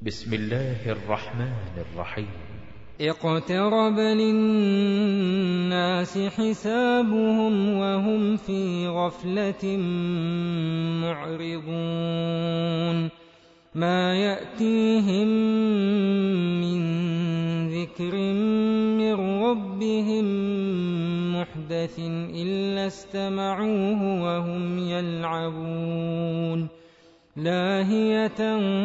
بسم الله الرحمن الرحيم. اقترب للناس حسابهم وهم في غفلة معرضون ما يأتيهم من ذكر من ربهم محدث إلا استمعوه وهم يلعبون لاهية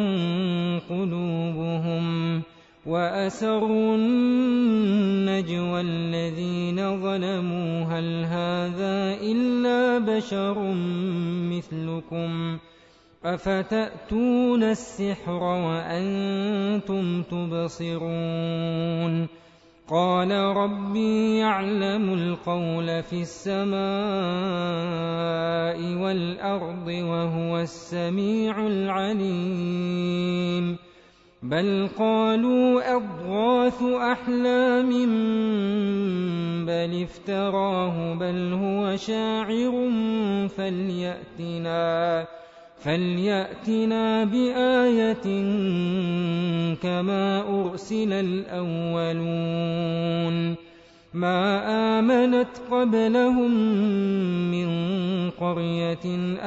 قلوبهم وأسروا النجوى الذين ظلموا هل هذا إلا بشر مثلكم أفتأتون السحر وأنتم تبصرون قال ربي يعلم القول في السماء والأرض وهو السميع العليم بل قالوا أضغاث أحلام بل افتراه بل هو شاعر فليأتنا بآية كما أرسل الأولون ما آمنت قبلهم من قرية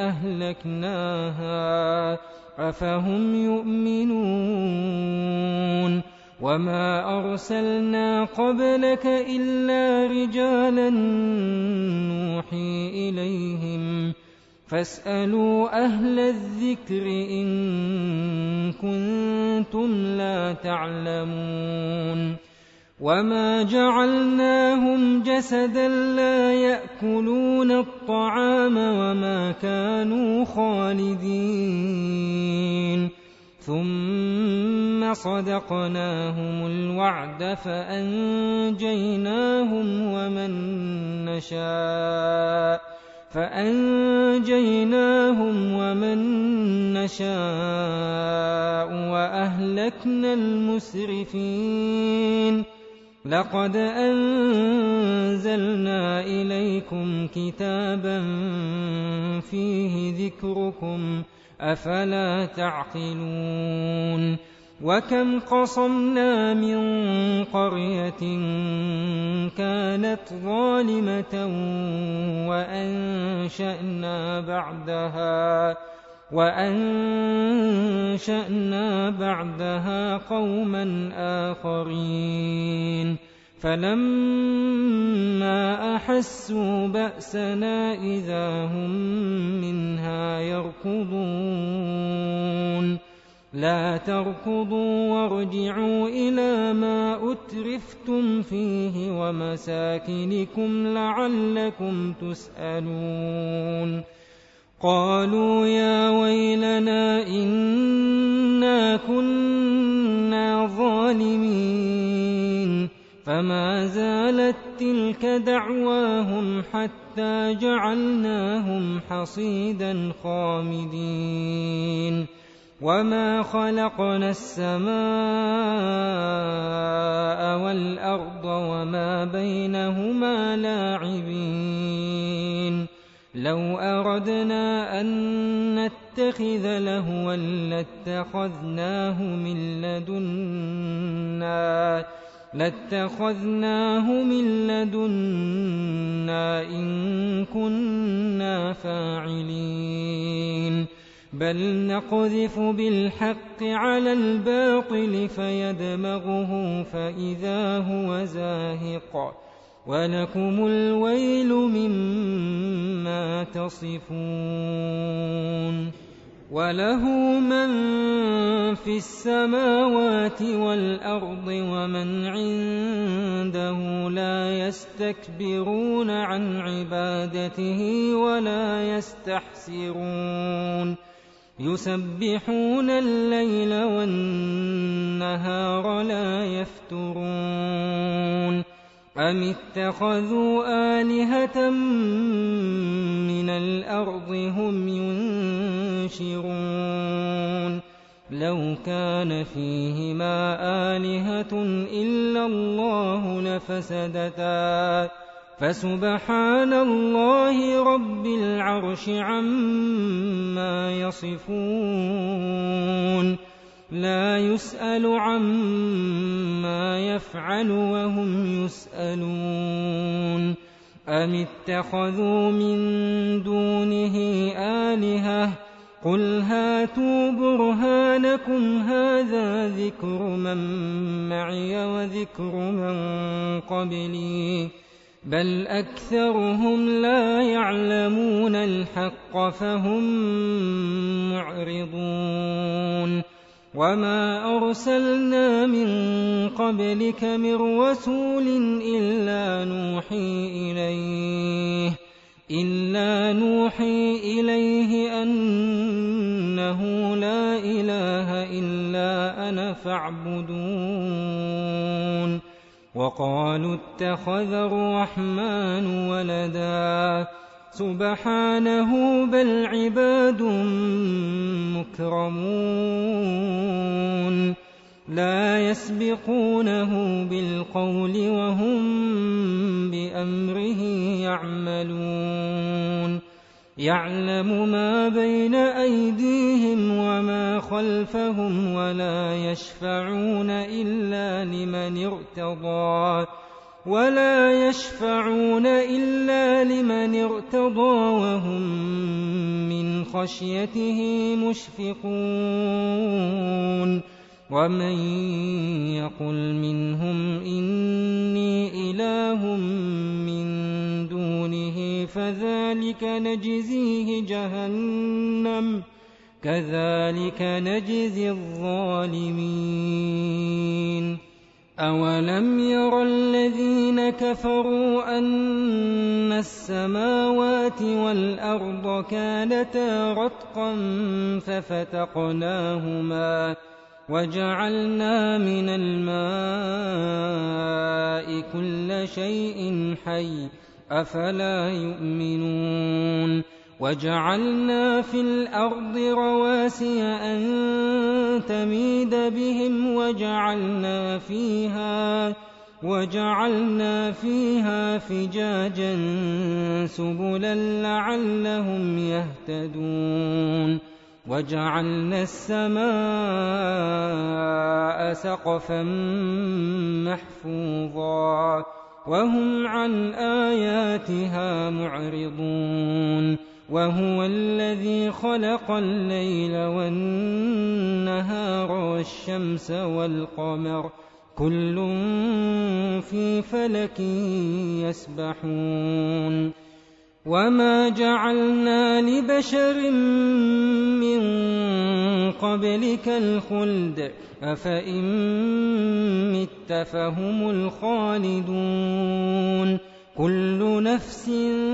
أهلكناها أفهم يؤمنون وما أرسلنا قبلك إلا رجالا نوحي إليهم فاسألوا أهل الذكر إن كنتم لا تعلمون وما جعلناهم جسدا لا يأكلون الطعام وما كانوا خالدين ثم صدقناهم الوعد فأنجيناهم ومن نشاء وأهلكنا المسرفين لقد أنزلنا إليكم كتابا فيه ذكركم أفلا تعقلون وكم قصمنا من قرية كانت ظالمة وأنشأنا بعدها قوما آخرين فلما أحسوا بأسنا إذا هم منها يركضون لا تركضوا وارجعوا إلى ما أترفتم فيه ومساكنكم لعلكم تسألون قالوا يا ويلنا إنا كنا ظالمين فما زالت تلك دعواهم حتى جعلناهم حصيدا خامدين وما خلقنا السماء والأرض وما بينهما لاعبين لو أردنا أن نتخذ لهوا لاتخذناه من لدنا إن كنا فاعلين بل نقذف بالحق على الباطل فيدمغه فإذا هو زاهق ولكم الويل مما تصفون وله من في السماوات والأرض ومن عنده لا يستكبرون عن عبادته ولا يستحسرون يسبحون الليل والنهار لا يفترون أم اتخذوا آلهة من الأرض هم ينشرون لو كان فيهما آلهة إلا الله لفسدتا فسبحان الله رب العرش عما يصفون لا يسأل عما يفعل وهم يسألون أم اتخذوا من دونه آلهة قل هاتوا برهانكم هذا ذكر من معي وذكر من قبلي بل أكثرهم لا يعلمون الحق فهم معرضون وما أرسلنا من قبلك من رسول إلا نوحي إليه أنه لا إله إلا أنا فاعبدون وقالوا اتخذ الرحمن ولدا سبحانه بل عباد مكرمون لا يسبقونه بالقول وهم بأمره يعملون يعلم ما بين أيديهم وما خلفهم ولا يشفعون إلا لمن ارتضى وهم من خشيته مشفقون ومن يقل منهم إني إله من دونه فذلك نجزيه جهنم كذلك نجزي الظالمين أولم ير الذين كفروا أن السماوات والأرض كانتا رتقا ففتقناهما وجعلنا من الماء كل شيء حي أفلا يؤمنون وجعلنا في الأرض رواسي أن تميد بهم وجعلنا فيها فجاجا سبلا لعلهم يهتدون وجعلنا السماء سقفا محفوظا وهم عن آياتها معرضون وهو الذي خلق الليل والنهار والشمس والقمر كل في فلك يسبحون وما جعلنا لبشر من قبلك الخلد أفإن مت فهم الخالدون كل نفس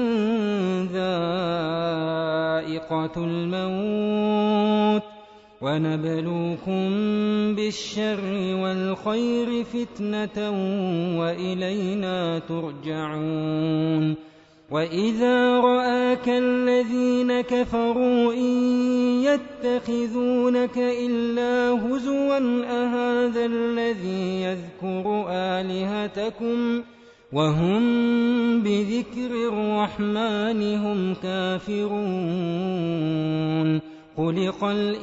ذائقة الموت ونبلوكم بالشر والخير فتنة وإلينا ترجعون وإذا رآك الذين كفروا إن يتخذونك إلا هزوا أهذا الذي يذكر آلهتكم وهم بذكر الرحمن هم كافرون خلق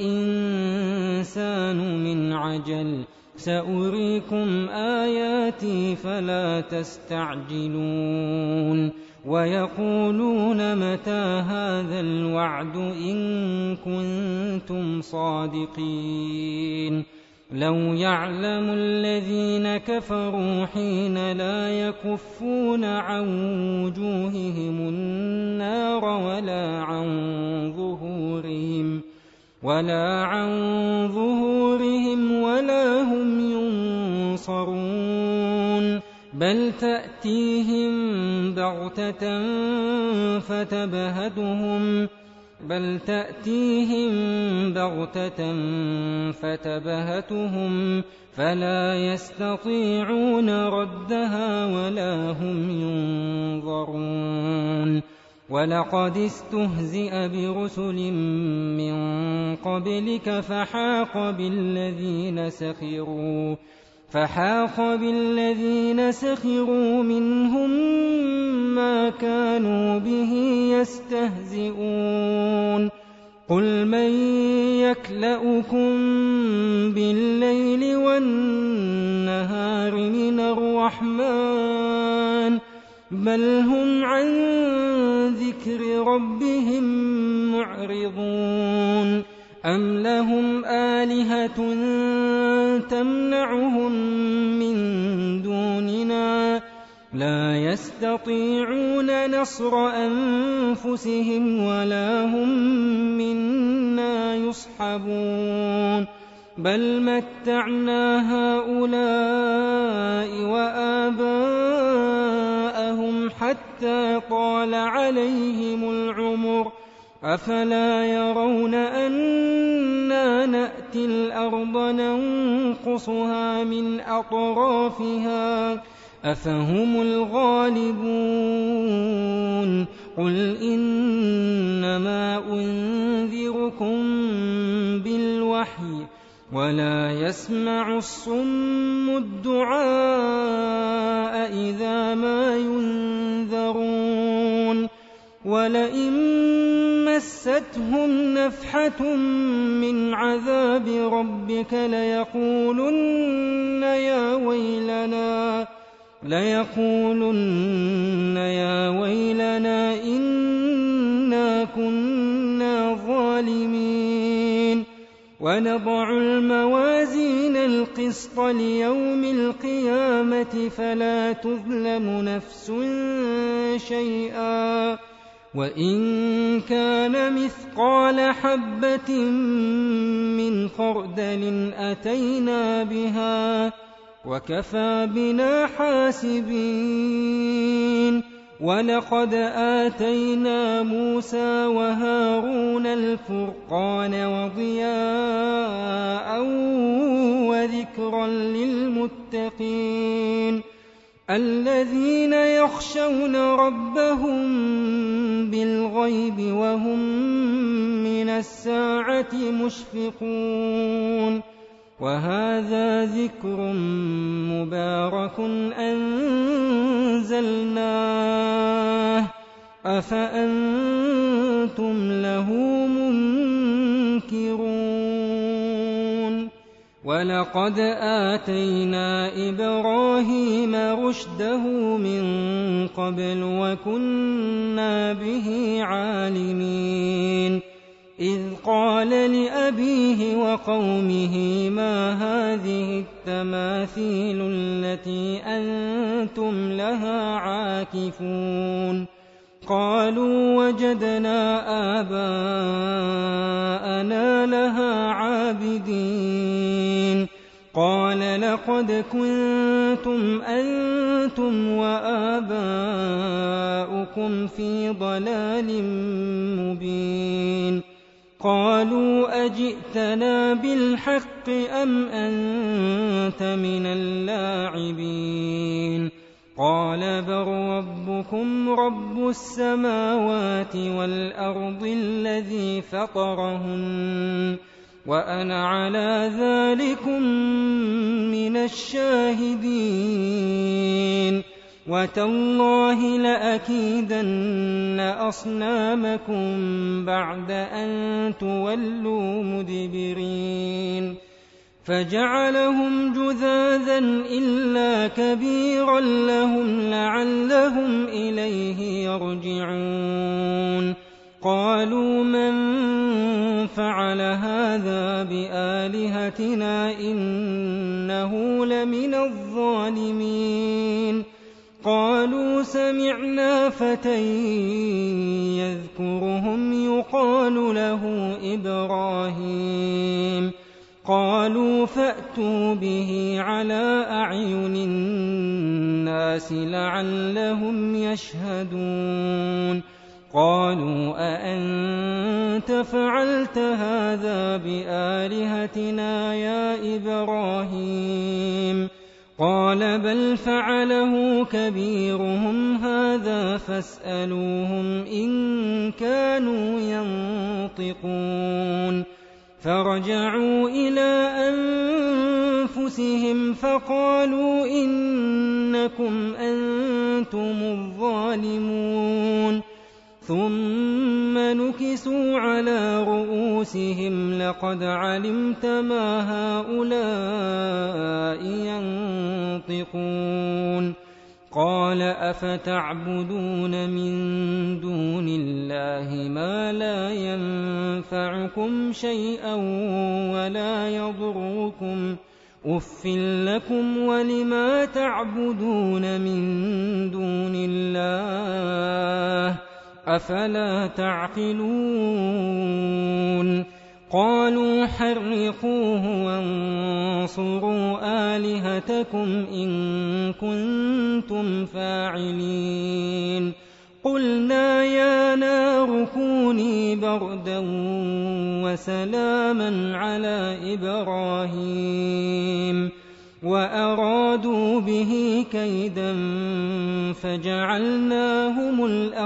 الإنسان من عجل سأريكم آياتي فلا تستعجلون ويقولون متى هذا الوعد إن كنتم صادقين لو يعلم الذين كفروا حين لا يكفون عن وجوههم النار ولا عن ظهورهم ولا هم ينصرون بل تأتيهم بغتة فتبهتهم فلا يستطيعون ردها ولا هم ينظرون ولقد استهزئ برسل من قبلك فحاق بالذين سخروا منهم ما كانوا به يستهزئون قُلْ مَن يَكْلَؤُكُم بِاللَّيْلِ وَالنَّهَارِ مِنَ الرَّحْمَٰنِ بَلْ هُمْ عَن ذِكْرِ رَبِّهِم مُّعْرِضُونَ أَمْ لَهُمْ آلِهَةٌ تَمْنَعُهُم مِّن دُونِنَا لَا يَسْتَطِيعُونَ نَصْرَ أَنفُسِهِمْ وَلَا هُم مِّنَّا يُصْحَبُونَ بَلْ مَتَّعْنَا هَٰؤُلَاءِ وَآبَاءَهُمْ حَتَّىٰ طَالَ عَلَيْهِمُ الْعُمُرُ أَفَلَا يَرَوْنَ أَنَّا نَأْتِي الْأَرْضَ نَنقُصُهَا مِنْ أَطْرَافِهَا أَفَهُمُ الْغَالِبُونَ قُلْ إِنَّمَا أُنذِرُكُم بِالْوَحْيِ وَلَا يَسْمَعُ الصُّمُّ الدُّعَاءَ إِذَا مَا يُنذَرُونَ وَلَئِن مَّسَّتْهُمْ نَفْحَةٌ مِّنْ عَذَابِ رَبِّكَ لَيَقُولُنَّ يَا وَيْلَنَا إِنَّا كُنَّا ظَالِمِينَ وَنَضَعُ الْمَوَازِينَ الْقِسْطَ لِيَوْمِ الْقِيَامَةِ فَلَا تُظْلَمُ نَفْسٌ شَيْئًا وَإِن كَانَ مِثْقَالَ حَبَّةٍ مِّنْ خَرْدَلٍ أَتَيْنَا بِهَا وَكَفَىٰ بِنَا حَاسِبِينَ وَلَقَدْ آتَيْنَا مُوسَىٰ وَهَارُونَ الْفُرْقَانَ وَضِيَاءً وَذِكْرًا لِّلْمُتَّقِينَ الَّذِينَ يَخْشَوْنَ رَبَّهُم بِالْغَيْبِ وَهُم مِّنَ السَّاعَةِ مُشْفِقُونَ وَهَٰذَا ذِكْرٌ مُّبَارَكٌ أَنزَلْنَاهُ أَفَأَنتُمْ لَهُ مُنكِرُونَ وَلَقَدْ آتَيْنَا إِبْرَاهِيمَ رُشْدَهُ مِن قَبْلُ وَكُنَّا بِهِ عَالِمِينَ إِذْ قَالَ لِأَبِيهِ وَقَوْمِهِ مَا هَٰذِهِ التَّمَاثِيلُ الَّتِي أَنتُمْ لَهَا عَاكِفُونَ قَالُوا وَجَدْنَا آبَاءَنَا لَهَا عَابِدِينَ قَالَ لَقَدْ كُنتُمْ أَنتُمْ وَآبَاؤُكُمْ فِي ضَلَالٍ مُّبِينٍ قَالُوا أَجِئْتَنَا بِالْحَقِّ أَمْ أَنتَ مِنَ اللاعبين قَالَ بَل رَّبُّكُمْ رَبُّ السَّمَاوَاتِ وَالْأَرْضِ الَّذِي فَطَرَهُنَّ وَأَنَا عَلَىٰ ذَٰلِكُم مِّنَ الشَّاهِدِينَ وَتَاللَّهِ لَأَكِيدَنَّ أَصْنَامَكُم بَعْدَ أَن تُوَلُّوا مُدْبِرِينَ فَجَعَلَهُمْ جُذَاذًا إِلَّا كَبِيرًا لَّهُمْ لَعَلَّهُمْ إِلَيْهِ يَرْجِعُونَ قَالُوا مَن فَعَلَ هَٰذَا بِآلِهَتِنَا إِنَّهُ لَمِنَ الظَّالِمِينَ قَالُوا سَمِعْنَا فَتًى يَذْكُرُهُمْ يُقَالُ لَهُ إِبْرَاهِيمُ قَالُوا فَأْتُوا بِهِ عَلَىٰ أَعْيُنِ النَّاسِ لَعَلَّهُمْ يَشْهَدُونَ قَالُوا أَأَنتَ فَعَلْتَ هَٰذَا بِآلِهَتِنَا يَا إِبْرَاهِيمُ قَالَ بَلْ فَعَلَهُ كَبِيرُهُمْ هَٰذَا فَاسْأَلُوهُمْ إِن كَانُوا يَنطِقُونَ فَرَجَعُوا إِلَىٰ أَنفُسِهِمْ فَقَالُوا إِنَّكُمْ أَنتُمُ الظَّالِمُونَ ثم نكسوا على رؤوسهم لقد علمت ما هؤلاء ينطقون قال أفتعبدون من دون الله ما لا ينفعكم شيئا ولا يضركم أف لكم ولما تعبدون من دون الله أفلا تعقلون قالوا حرقوه وانصروا آلهتكم إن كنتم فاعلين قلنا يا نار كوني بردا وسلاما على إبراهيم وأرادوا به كيدا فجعلناهم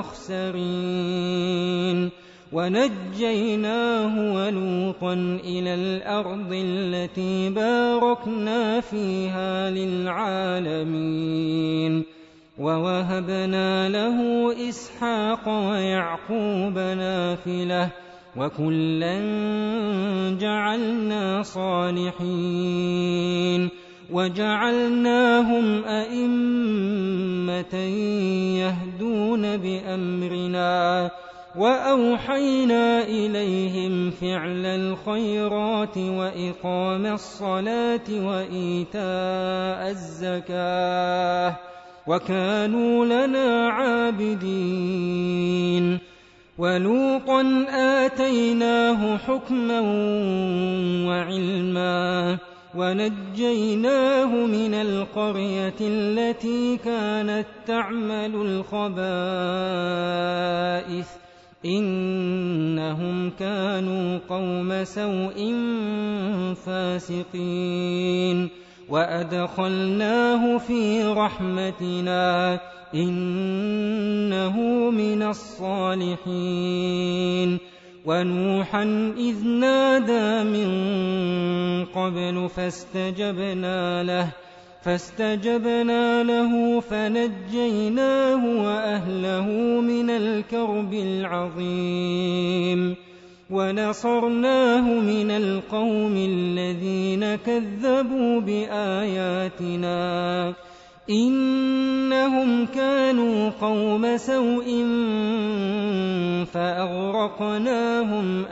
الأخسرين ونجيناه ولوطا إلى الأرض التي باركنا فيها للعالمين ووهبنا له إسحاق ويعقوب نافلة وكلا جعلنا صالحين وجعلناهم أئمة يهدون بأمرنا وأوحينا إليهم فعل الخيرات وإقام الصلاة وإيتاء الزكاة وكانوا لنا عابدين ولوطا آتيناه حكما وعلما ونجيناه من القرية التي كانت تعمل الخبائث إنهم كانوا قوم سوء فاسقين وأدخلناه في رحمتنا إنه من الصالحين ونوحا إذ نادى من قبل فاستجبنا له فنجيناه وأهله من الكرب العظيم ونصرناه من القوم الذين كذبوا بآياتنا إنهم كانوا قوم سوء فأغرقناهم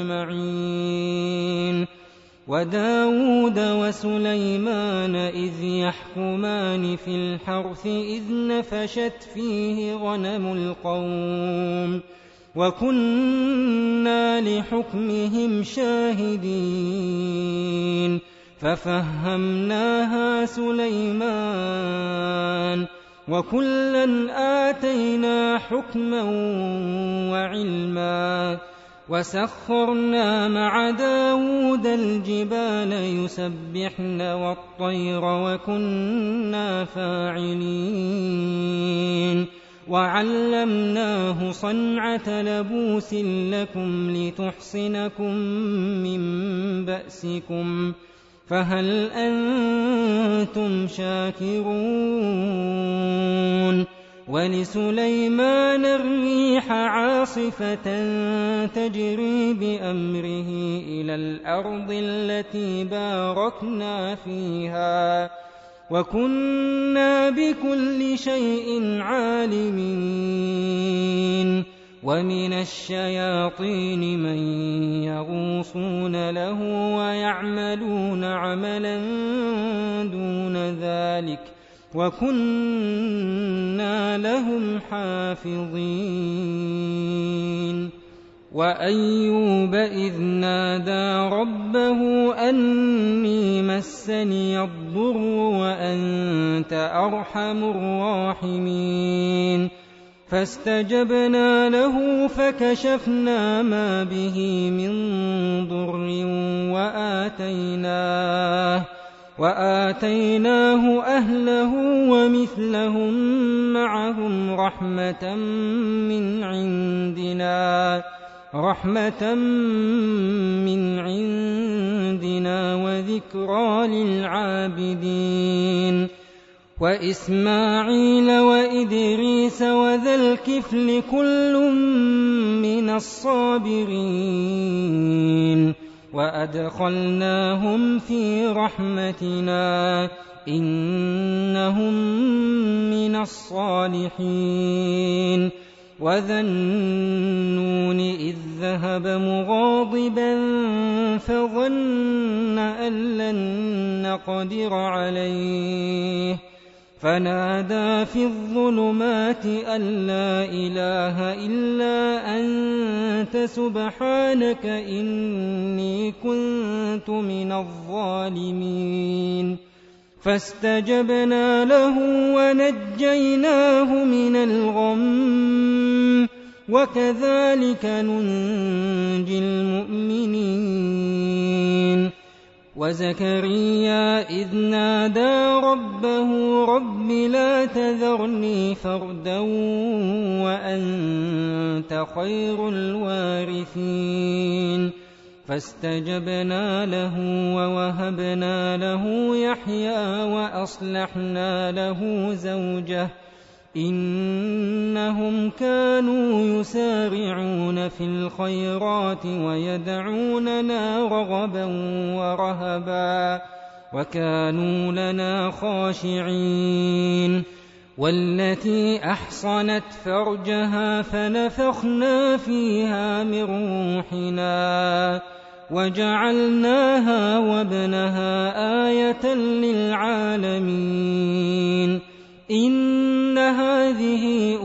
أجمعين وداود وسليمان إذ يحكمان في الحرث إذ نفشت فيه غنم القوم وكنا لحكمهم شاهدين ففهمناها سليمان وكلا آتينا حكما وعلما وسخرنا مع داود الجبال يسبحن والطير وكنا فاعلين وعلمناه صنعة لبوس لكم لتحصنكم من بأسكم فهل أنتم شاكرون ولسليمان الريح عاصفة تجري بأمره إلى الأرض التي باركنا فيها وكنا بكل شيء عالمين ومن الشياطين من يغوصون له ويعملون عملا دون ذلك وكنا لهم حافظين وأيوب إذ نادى ربه أني مسني الضر وأنت أرحم الراحمين فاستجبنا له فكشفنا ما به من ضر وآتيناه أهله ومثلهم معهم رحمة من عندنا وذكرى للعابدين وإسماعيل وإدريس وذا الكفل كل من الصابرين وأدخلناهم في رحمتنا إنهم من الصالحين وذا النون إذ ذهب مغاضبا فظن أن لن نقدر عليه فنادى في الظلمات أن لا إله إلا أنت سبحانك إني كنت من الظالمين فاستجبنا له ونجيناه من الغم وكذلك ننجي المؤمنين وزكريا إذ نادى ربه رب لا تذرني فردا وأنت خير الوارثين فاستجبنا له ووهبنا له يحيى وأصلحنا له زوجه إنهم كانوا يسارعون في الخيرات ويدعوننا رغبا ورهبا وكانوا لنا خاشعين والتي أحصنت فرجها فنفخنا فيها من روحنا وجعلناها وابنها آية للعالمين إن هذه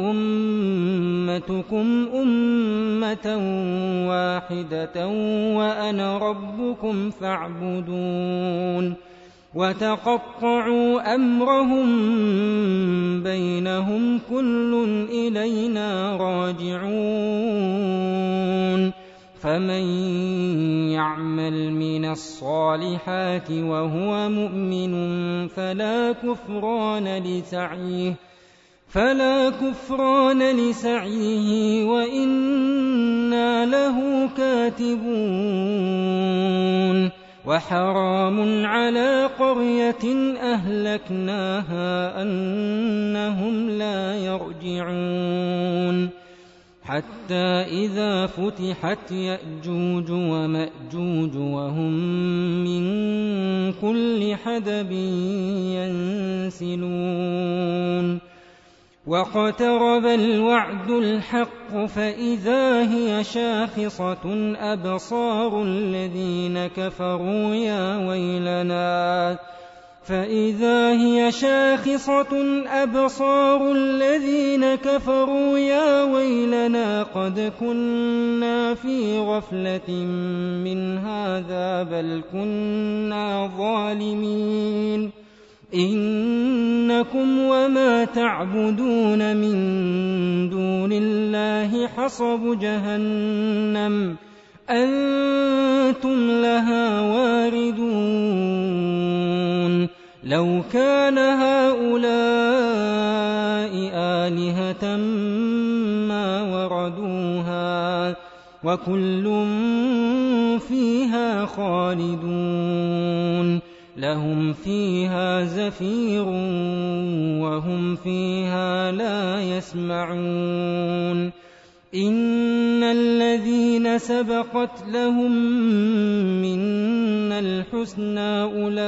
أمتكم أمة واحدة وأنا ربكم فاعبدون وتقطعوا أمرهم بينهم كل إلينا راجعون فمن يعمل من الصالحات وهو مؤمن فلا كفران لسعيه وإنا له كاتبون وحرام على قرية أهلكناها أنهم لا يرجعون حتى إذا فتحت يأجوج ومأجوج وهم من كل حدب ينسلون واقترب الوعد الحق فإذا هي شاخصة أبصار الذين كفروا يا ويلنا قد كنا في غفلة من هذا بل كنا ظالمين إنكم وما تعبدون من دون الله حصب جهنم أنتم لها واردون لو كان هؤلاء آلهة ما وردوها وكل فيها خالدون لهم فيها زفير وهم فيها لا يسمعون إن الذين سبقت لهم منا الحسنى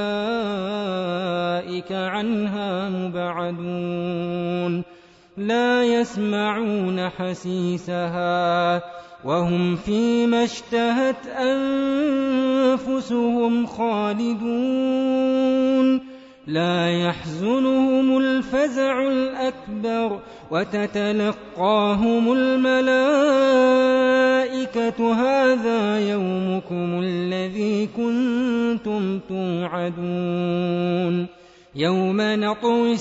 أولئك عنها مبعدون لا يسمعون حسيسها وهم فيما اشتهت أنفسهم خالدون لا يحزنهم الفزع الأكبر وتتلقاهم الملائكة هذا يومكم الذي كنتم توعدون يوم نطوي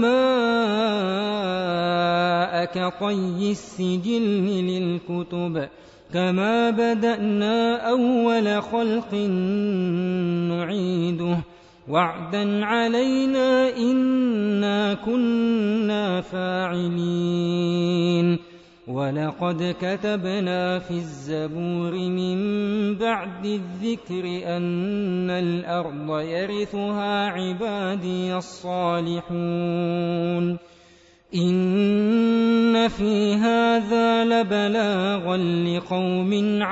السماء كطي السجل للكتب كما بدأنا أول خلق نعيده وعدا علينا إنا كنا فاعلين ولقد كتبنا في الزبور من بعد الذكر أن الأرض يرثها عبادي الصالحون إن في هذا لبلاغا لقوم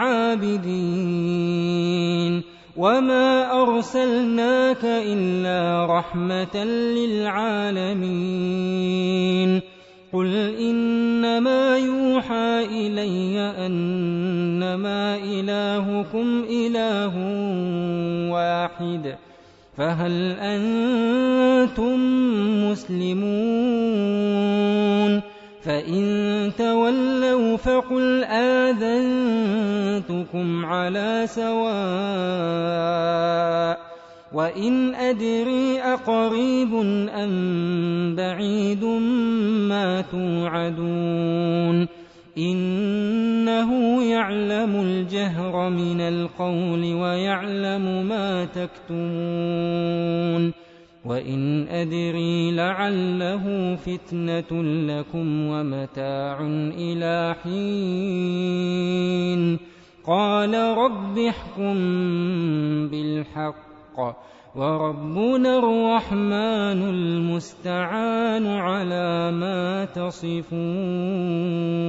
عابدين وما أرسلناك إلا رحمة للعالمين قل إنما يوحى إلي أنما إلهكم إله واحد فهل أنتم مسلمون فإن تولوا فقل آذنتكم على سواء وإن أدري أقريب أم بعيد ما توعدون إنه يعلم الجهر من القول ويعلم ما تكتمون وإن أدري لعله فتنة لكم ومتاع إلى حين قال رب احكم بالحق وربنا الرحمن المستعان على ما تصفون